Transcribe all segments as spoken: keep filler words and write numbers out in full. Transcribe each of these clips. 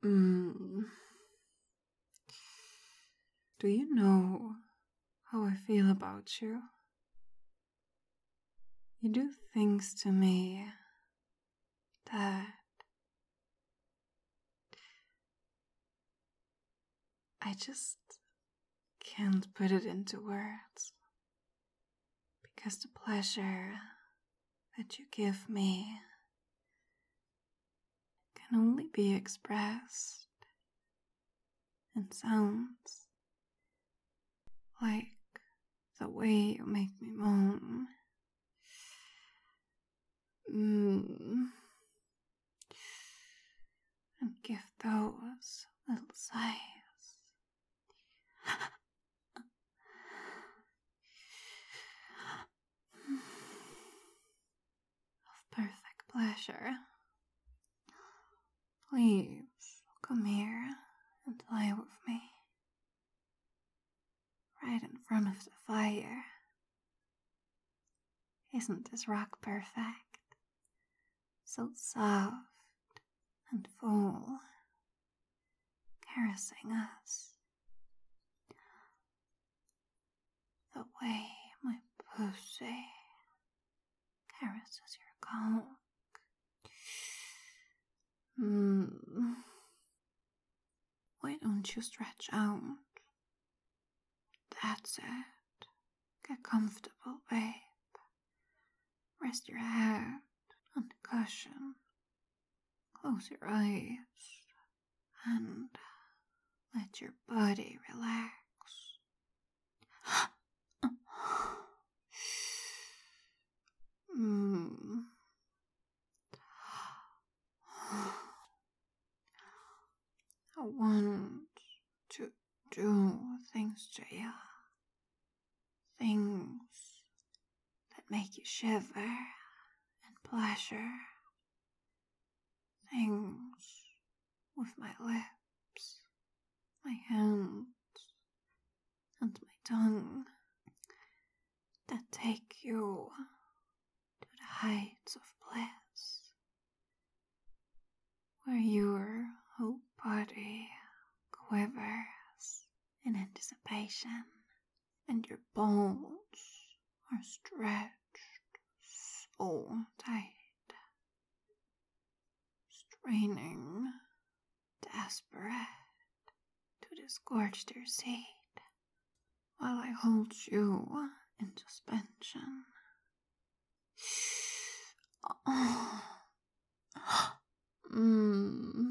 Mm. Do you know how I feel about you? You do things to me that I just can't put it into words. Because the pleasure that you give me can only be expressed in sounds, like the way you make me moan. Mm. And give those little sighs of perfect pleasure. Please come here and lie with me, right in front of the fire. Isn't this rock perfect? So soft and full, caressing us. The way my pussy caresses your cock. Hmm. Why don't you stretch out? That's it. Get comfortable, babe. Rest your head on the cushion. Close your eyes and let your body relax. mm. I want to do things to you. Things that make you shiver and pleasure. Things with my lips, my hands, and my tongue that take you to the heights of bliss, where your whole body quivers in anticipation and your bones are stretched so tight, straining, desperate to disgorge their seed, while I hold you in suspension. Mmm,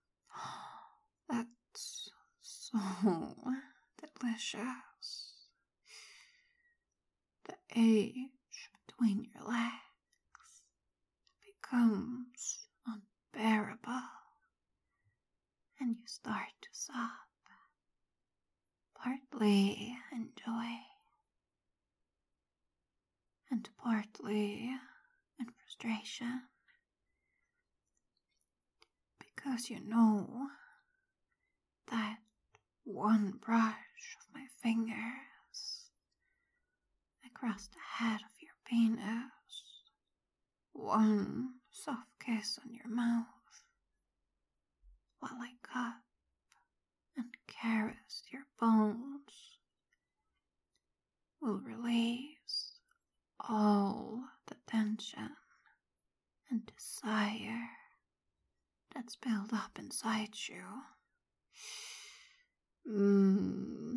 that's so delicious. The age between your legs becomes unbearable, and you start to sob, partly in joy, and partly in frustration, because you know that one brush of my fingers across the head of your penis, one soft kiss on your mouth, while I cup and caress your bones, will release all the tension and desire that's built up inside you. Mmm.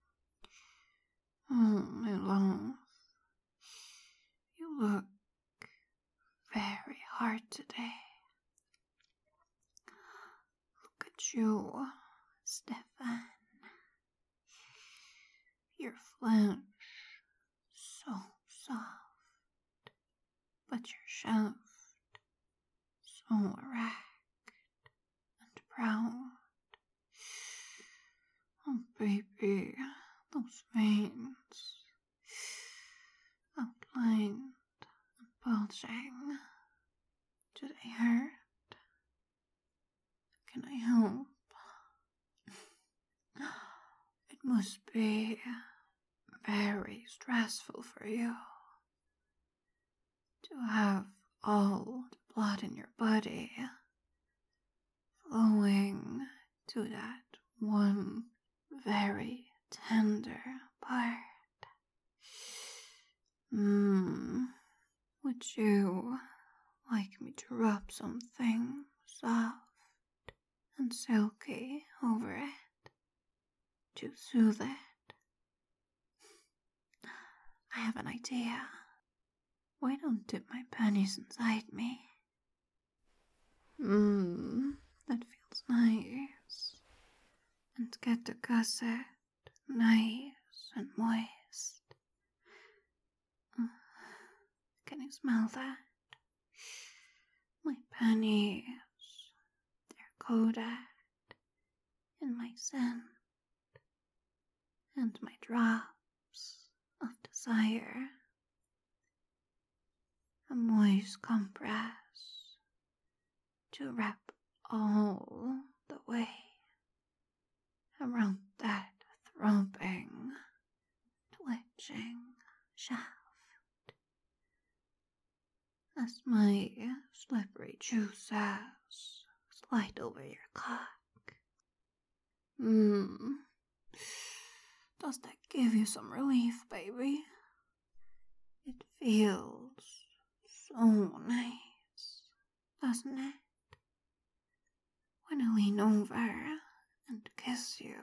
Oh, my love. You look very hard today. Look at you, Stefan. Your flesh so soft, but your shaft so erect and proud. Oh, baby, those veins, outlined and bulging, do they hurt? Can I help? It must be very stressful for you to have all the blood in your body flowing to that one very tender part. Mmm, would you like me to rub something soft and silky over it to soothe it? I have an idea. Why don't dip my pennies inside me? Mmm, that feels nice. And get the gusset nice and moist. Can you smell that? My pennies, they're coated in my scent and my drops of desire. A moist compress to wrap all the way around that throbbing, twitching shaft. As my slippery juices slide over your cock. Mmm. Does that give you some relief, baby? It feels so nice, doesn't it? When I lean over and kiss you.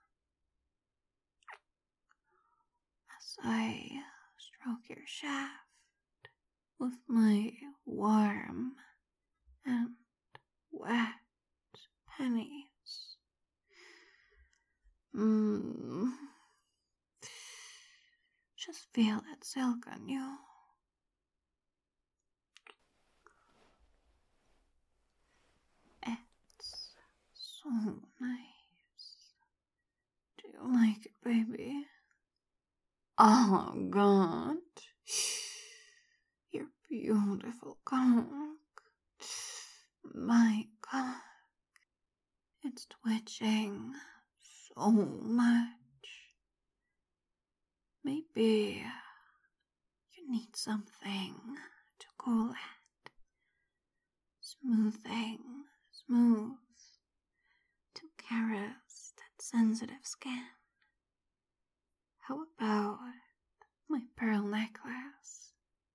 As I stroke your shaft with my warm and wet pennies. Mmm. Just feel that silk on you. It's so nice. Do you like it, baby? Oh, God. Your beautiful cock. My cock. It's twitching so much. Maybe you need something to cool it. Smoothing, smooth, to caress that sensitive skin. How about my pearl necklace?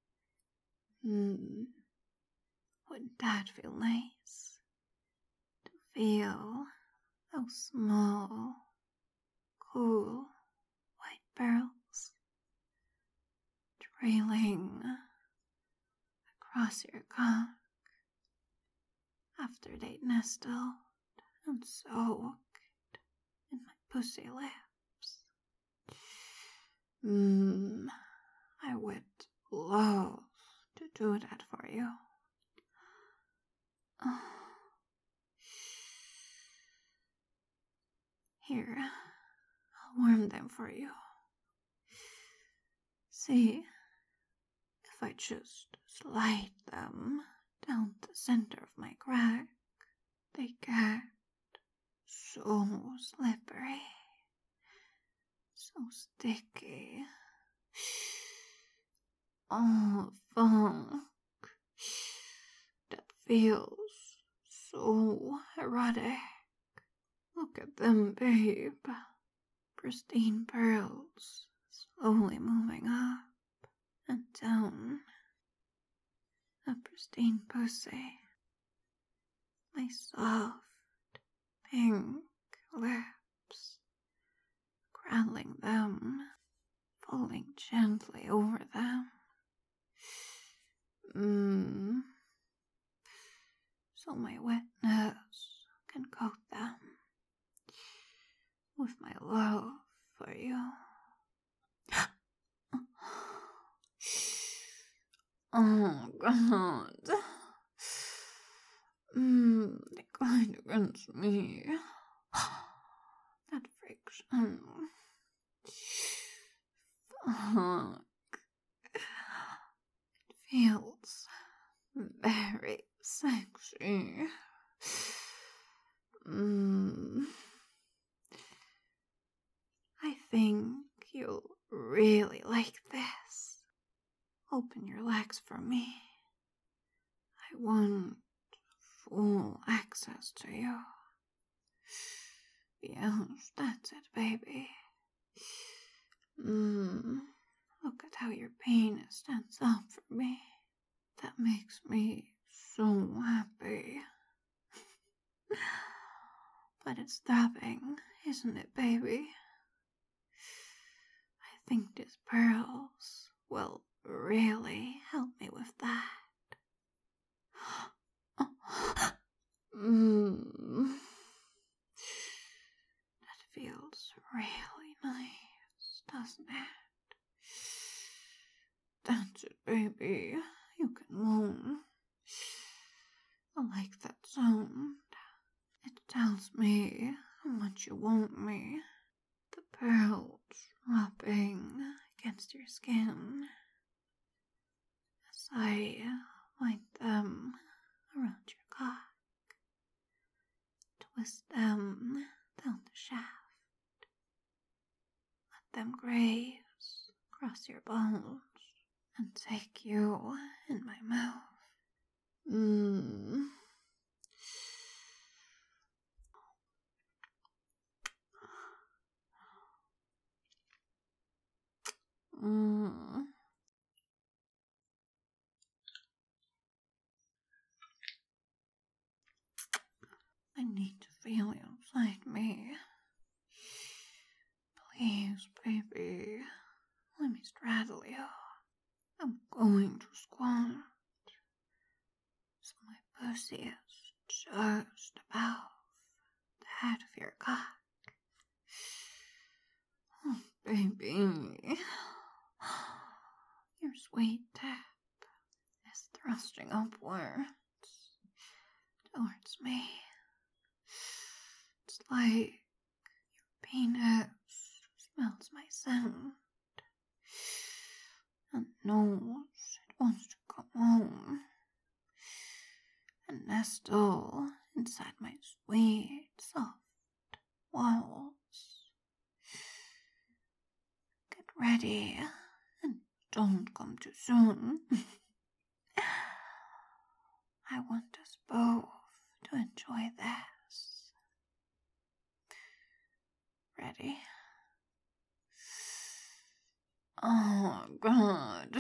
Hmm, wouldn't that feel nice? To feel those small, cool, white pearls trailing across your cock after they'd nestled and soaked in my pussy lips. Mmm, I would love to do that for you. Oh. Here, I'll warm them for you. See, if I just slide them down the center of my crack, they get so slippery, so sticky. Oh, funk. That feels so erotic. Look at them, babe. Pristine pearls slowly moving up and down. A pristine pussy. My soft, pink lips, cradling them, falling gently over them. Mmm. So my wetness can coat them with my love for you. Oh, God. Mmm, they glide against me. That friction. Fuck. It feels very sexy. Mmm. I think you'll really like this. Open your legs for me. I want full access to you. Yes, that's it, baby. Mmm, look at how your penis stands up for me. That makes me so happy. But it's throbbing, isn't it, baby? I think these pearls will really help me with that. Mmm. That feels really nice, doesn't it? That's it, baby. You can moan. I like that sound. It tells me how much you want me. The pearls rubbing against your skin as I wind them around your cock. Twist them down the shaft. Let them graze across your bones and take you in my mouth. Mmm. Mmm. I need to feel you inside me. Please, baby, let me straddle you. I'm going to squat. So my pussy is just above the head of your cock. Oh, baby. Your sweet tip is thrusting upwards towards me. It's like your penis smells my scent and knows it wants to come home and nestle inside my sweet, soft walls. Get ready and don't come too soon. I want us both to enjoy this. Ready? Oh, God.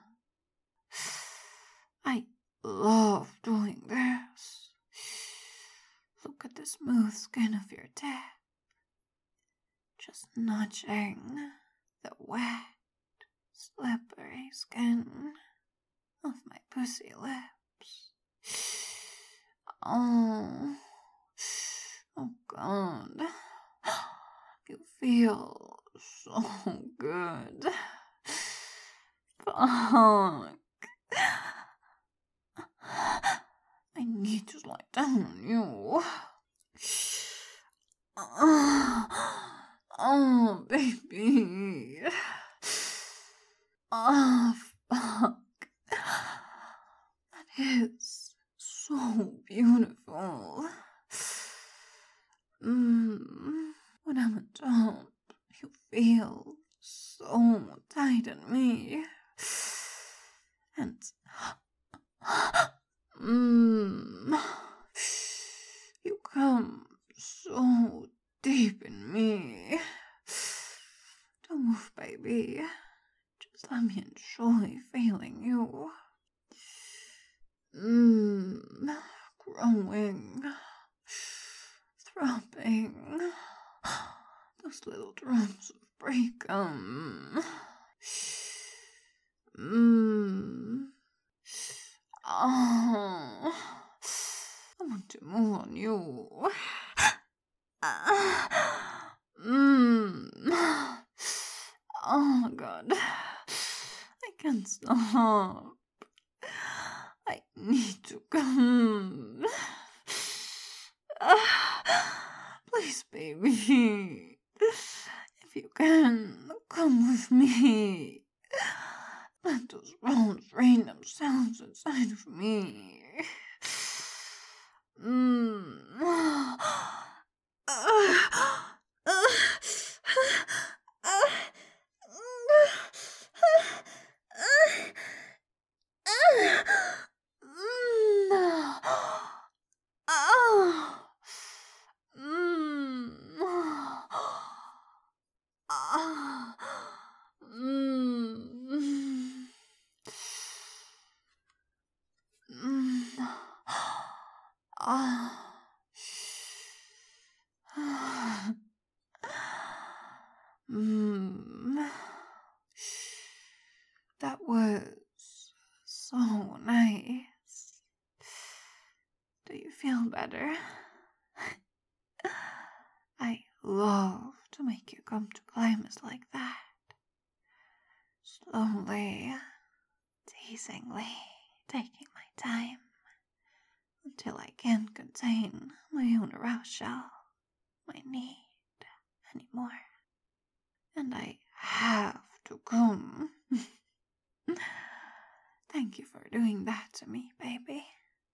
I love doing this. Look at the smooth skin of your tip. Just nudging the wet, slippery skin of my pussy lips. Oh, oh God. You feel so good. Fuck. I need to lie down on you. Oh, oh baby. Oh, fuck. That is so beautiful. Mmm. When I'm on top, you feel so tight on me. And mmm, you come so deep in me. Don't move, baby. Just let me enjoy feeling you. Mmm, growing, throbbing. Those little drops of breakum. Mmm. Oh, I want to move on you. Mmm. Oh my God. I can't stop. I need to come. Please, baby. If you can, come with me. Let those bones rain themselves inside of me. Mmm. mm. That was so nice. Do you feel better? I love to make you come to climax like that. Slowly, teasingly, taking my time until I can't contain my own arousal, my need anymore. And I have to come. Thank you for doing that to me, baby.